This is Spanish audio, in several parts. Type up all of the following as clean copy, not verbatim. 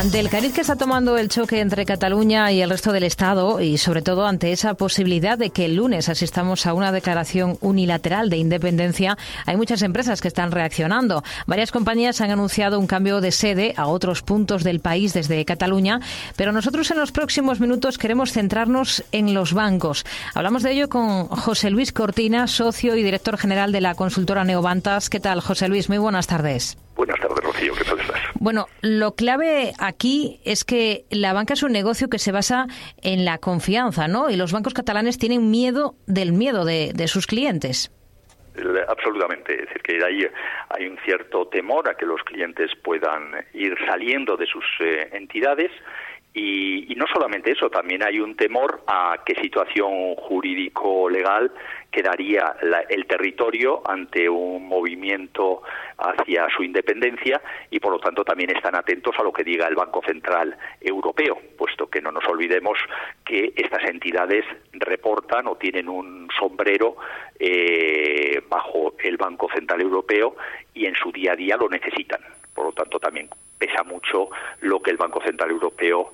Ante el cariz que está tomando el choque entre Cataluña y el resto del Estado, y sobre todo ante esa posibilidad de que el lunes asistamos a una declaración unilateral de independencia, hay muchas empresas que están reaccionando. Varias compañías han anunciado un cambio de sede a otros puntos del país desde Cataluña, pero nosotros en los próximos minutos queremos centrarnos en los bancos. Hablamos de ello con José Luis Cortina, socio y director general de la consultora Neobantas. ¿Qué tal, José Luis? Muy buenas tardes. Buenas tardes, Rocío. ¿Qué tal estás? Bueno, lo clave aquí es que la banca es un negocio que se basa en la confianza, ¿no? Y los bancos catalanes tienen miedo del miedo de sus clientes. Absolutamente. Es decir, que hay un cierto temor a que los clientes puedan ir saliendo de sus entidades. Y no solamente eso, también hay un temor a qué situación jurídico-legal quedaría el territorio ante un movimiento hacia su independencia, y por lo tanto también están atentos a lo que diga el Banco Central Europeo, puesto que no nos olvidemos que estas entidades reportan o tienen un sombrero bajo el Banco Central Europeo y en su día a día lo necesitan. Por lo tanto, también pesa mucho lo que el Banco Central Europeo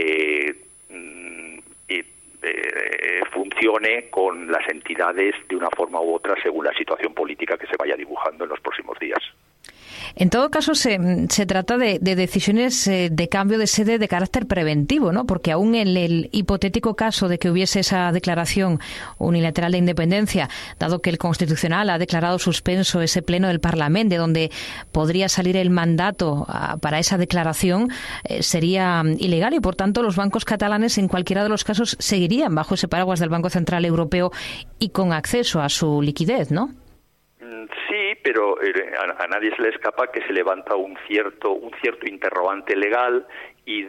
funcione con las entidades de una forma u otra según la situación política que se vaya dibujando en los próximos días. En todo caso, se trata de decisiones de cambio de sede de carácter preventivo, ¿no? Porque aún en el hipotético caso de que hubiese esa declaración unilateral de independencia, dado que el Constitucional ha declarado suspenso ese pleno del Parlamento, de donde podría salir el mandato para esa declaración, sería ilegal y, por tanto, los bancos catalanes, en cualquiera de los casos, seguirían bajo ese paraguas del Banco Central Europeo y con acceso a su liquidez, ¿no? Sí, pero a nadie se le escapa que se levanta un cierto interrogante legal y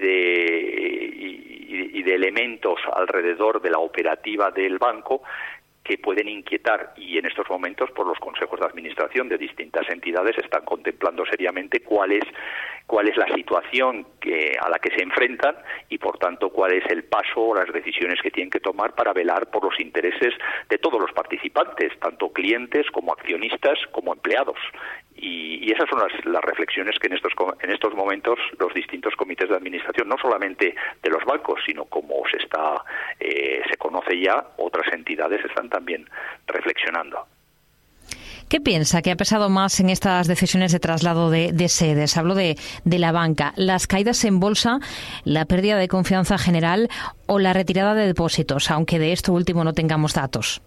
de elementos alrededor de la operativa del banco que pueden inquietar, y en estos momentos por los consejos de administración de distintas entidades están contemplando seriamente cuál es la situación a la que se enfrentan y por tanto cuál es el paso o las decisiones que tienen que tomar para velar por los intereses de todos los participantes, tanto clientes como accionistas como empleados. Y esas son las reflexiones que en estos momentos los distintos comités de administración, no solamente de los bancos, sino como se conoce ya, otras entidades están también reflexionando. ¿Qué piensa que ha pesado más en estas decisiones de traslado de sedes? Hablo de la banca. ¿Las caídas en bolsa, la pérdida de confianza general o la retirada de depósitos, aunque de esto último no tengamos datos?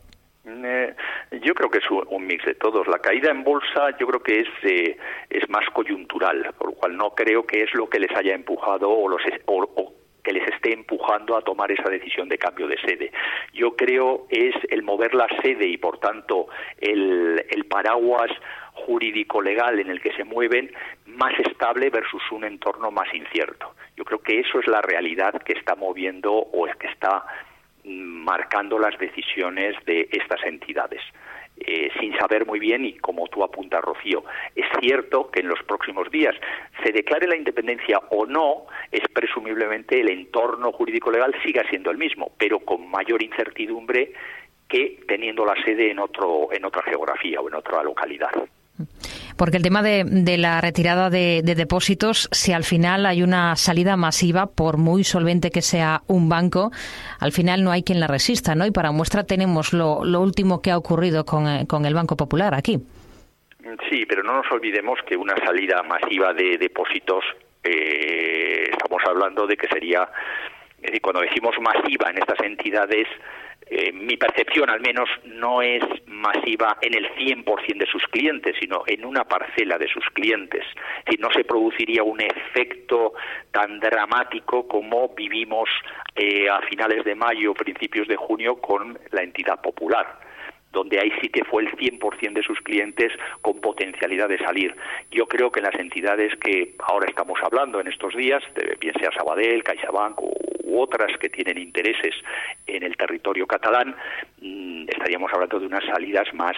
Yo creo que es un mix de todos. La caída en bolsa yo creo que es más coyuntural, por lo cual no creo que es lo que les haya empujado o que les esté empujando a tomar esa decisión de cambio de sede. Yo creo es el mover la sede y por tanto el paraguas jurídico-legal en el que se mueven más estable versus un entorno más incierto. Yo creo que eso es la realidad que está moviendo o es que está marcando las decisiones de estas entidades. Sin saber muy bien, y como tú apuntas, Rocío, es cierto que en los próximos días se declare la independencia o no, es presumiblemente el entorno jurídico-legal siga siendo el mismo, pero con mayor incertidumbre que teniendo la sede en otra geografía o en otra localidad. Porque el tema de la retirada de depósitos, si al final hay una salida masiva, por muy solvente que sea un banco, al final no hay quien la resista, ¿no? Y para muestra tenemos lo último que ha ocurrido con el Banco Popular aquí. Sí, pero no nos olvidemos que una salida masiva de depósitos, estamos hablando de que sería, es decir, cuando decimos masiva en estas entidades, mi percepción al menos no es masiva en el 100% de sus clientes, sino en una parcela de sus clientes. Es decir, no se produciría un efecto tan dramático como vivimos a finales de mayo, principios de junio con la entidad Popular, donde ahí sí que fue el 100% de sus clientes con potencialidad de salir. Yo creo que en las entidades que ahora estamos hablando en estos días, bien sea Sabadell, CaixaBank u otras que tienen intereses en el territorio catalán, estaríamos hablando de unas salidas más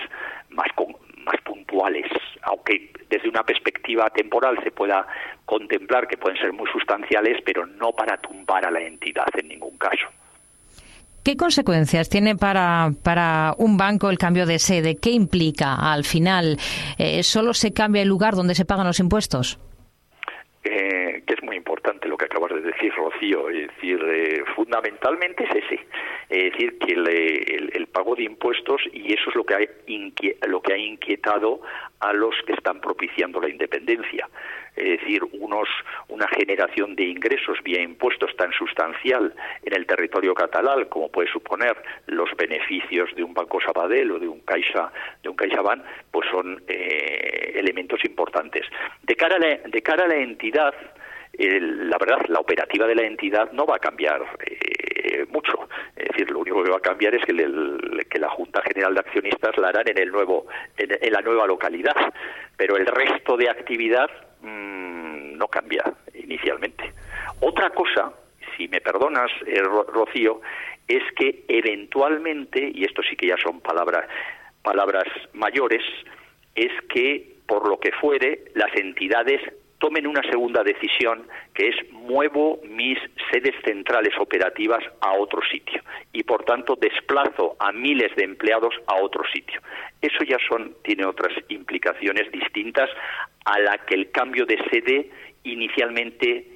puntuales, aunque desde una perspectiva temporal se pueda contemplar que pueden ser muy sustanciales, pero no para tumbar a la entidad en ningún caso. ¿Qué consecuencias tiene para un banco el cambio de sede? ¿Qué implica al final? ¿Solo se cambia el lugar donde se pagan los impuestos? que es muy importante lo que acabas de decir, Rocío. Es decir, fundamentalmente es ese. Es decir, que el pago de impuestos, y eso es lo que ha inquietado a los que están propiciando la independencia. Es decir, una generación de ingresos vía impuestos tan sustancial en el territorio catalán como puede suponer los beneficios de un Banco Sabadell o de un CaixaBank, pues son elementos importantes. De cara a la entidad, la verdad, la operativa de la entidad no va a cambiar mucho. Es decir, lo único que va a cambiar es que la Junta General de Accionistas la harán en la nueva localidad, pero el resto de actividad no cambia inicialmente. Otra cosa, si me perdonas, Rocío, es que eventualmente, y esto sí que ya son palabras mayores, es que, por lo que fuere, las entidades tomen una segunda decisión, que es: muevo mis sedes centrales operativas a otro sitio y, por tanto, desplazo a miles de empleados a otro sitio. Eso ya tiene otras implicaciones distintas a la que el cambio de sede inicialmente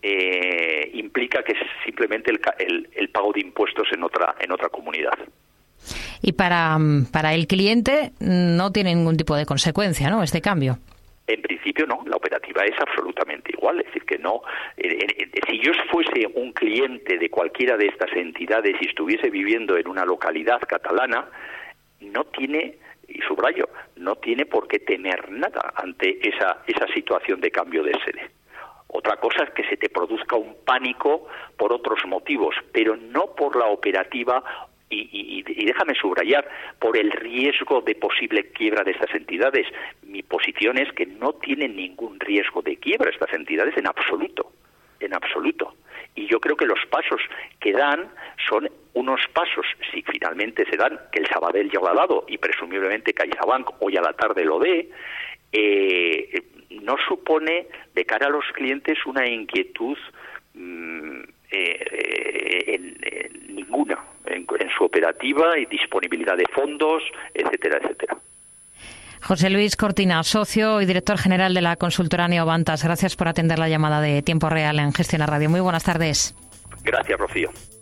implica, que es simplemente el pago de impuestos en otra comunidad. Y para el cliente no tiene ningún tipo de consecuencia, ¿no?, este cambio. En principio no, la operativa es absolutamente igual, es decir, que no. Si yo fuese un cliente de cualquiera de estas entidades y estuviese viviendo en una localidad catalana, no tiene, y subrayo, no tiene por qué temer nada ante esa situación de cambio de sede. Otra cosa es que se te produzca un pánico por otros motivos, pero no por la operativa. Y déjame subrayar, por el riesgo de posible quiebra de estas entidades. Mi posición es que no tienen ningún riesgo de quiebra estas entidades en absoluto. Y yo creo que los pasos que dan son unos pasos, si finalmente se dan, que el Sabadell ya lo ha dado y presumiblemente CaixaBank hoy a la tarde lo dé, no supone de cara a los clientes una inquietud ninguna en su operativa y disponibilidad de fondos, etcétera, etcétera. José Luis Cortina, socio y director general de la consultora Neovantas, gracias por atender la llamada de Tiempo Real en Gestiona Radio. Muy buenas tardes. Gracias, Rocío.